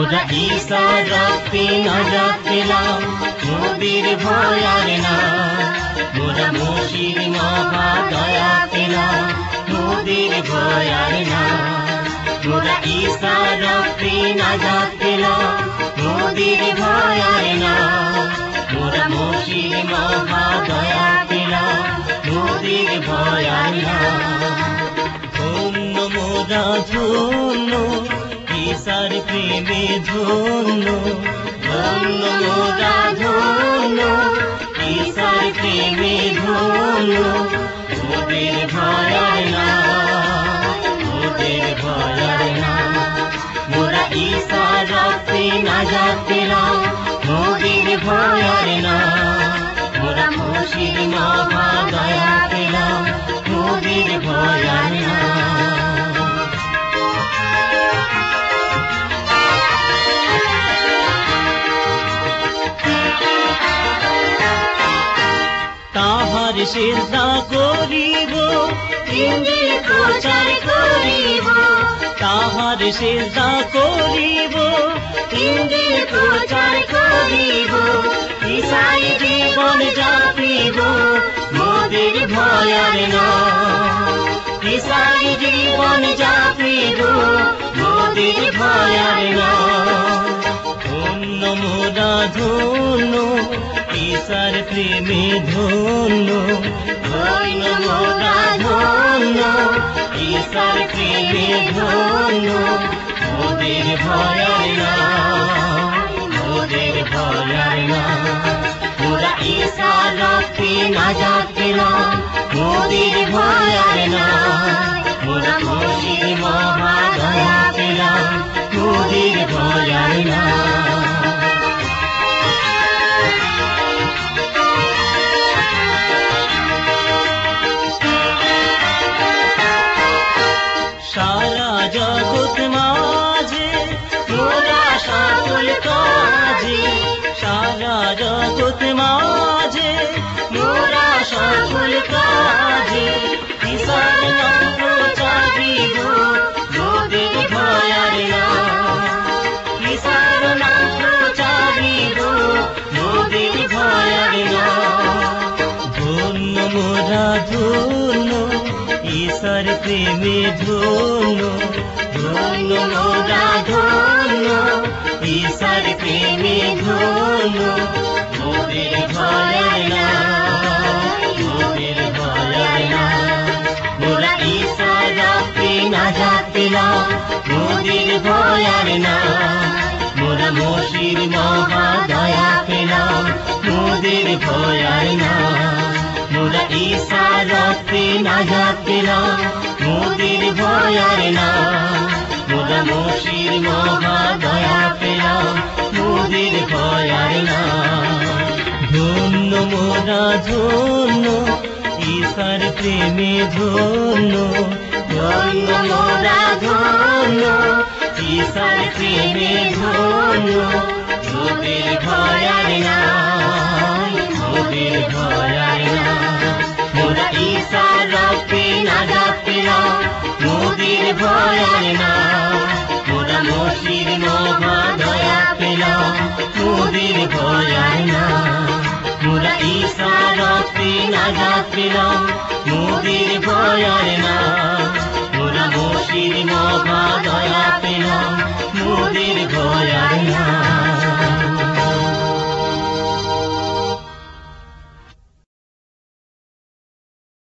মোরা ঈশার রক্তে নাজাত পেলাম, মোদের ভয় আর না। মোরা মসির মহা দয়া পেলাম, মোদের ভয় আর না। মোরা ঈশার রক্তে নাজাত পেলাম, মোদের ভয় আর না। মোরা মসির মহা দয়া পেলাম, মোদের ভয় আর না। ধন্য মোরা ধন্য, ঈশার প্রেমে ধন্য। ধন্য মোরা ধন্য, ঈশার প্রেমে ধন্য। মোদের ভয় আর না, মোদের ভয় আর না। মোরা ঈশার রক্তে নাজাত পেলাম, মোদের ভয় আর না। মোরা মসির মহা দয়া পেলাম, মোদের ভয় আর না। তাহার সেজদা করিব, ইঞ্জিল প্রচার করিব। তাহার সেজদা করিব, ইঞ্জিল প্রচার করিব। ঈশাই জীবন যাপিব, মোদের ভয় আর না। ঈশাই জীবন যাপিব, মোদের ভয় আর না। ধন্য মোরা ধন্য, ঈশার প্রেমে ধন্য। ধন্য মোরা ধন্য, ঈশার প্রেমে ধন্য। মোদের ভয় আর না, মোদের ভয় আর না। মোরা ঈশার রক্তে নাজাত পেলাম, মোদের ভয় আর না। মোরা মসির মহা দয়া পেলাম, মোদের ভয় আর না। সারা জগৎ মাঝে মোরা সফল কাজে। সারা জগৎ মাঝে মোরা সফল কাজে। ঈশার নাম প্রচারিব, মোদের ভয় আর না। ঈশার নাম প্রচারিব, মোদের ভয় আর না। ধন্য মোরা ধন্য, ঈশার প্রেমে ধন্য। ধন্য মোরা ধন্য, ঈশার প্রেমে ধন্য। মোদের ভয় আর না, মোদের ভয় আর না। মোরা ঈশার রক্তে নাজাত পেলাম, মোদের ভয় আর না। মোরা মসির মহা দয়া পেলাম, মোদের ভয় আর না। মোরা ঈশার রক্তে নাজাত পেলাম, মোদের ভয় আর না। মোরা মসির মহা দয়া পেলাম, মোদের ভয় আর না। ধন্য মোরা ধন্য, ঈশার প্রেমে ধন্য। ধন্য মোরা ধন্য, ঈশার প্রেমে ধন্য। মোদের ভয় আর না, মোদের ভয় আর না। মোরা ঈশার রক্তে নাজাত পেলাম, মোদের ভয় আর না। মোরা মসির মহা দয়া পেলাম, মোদের ভয় আর না। মোরা ঈশার রক্তে নাজাত পেলাম, মোদের ভয় আর না। মোরা মসির মহা দয়া পেলাম, মোদের ভয়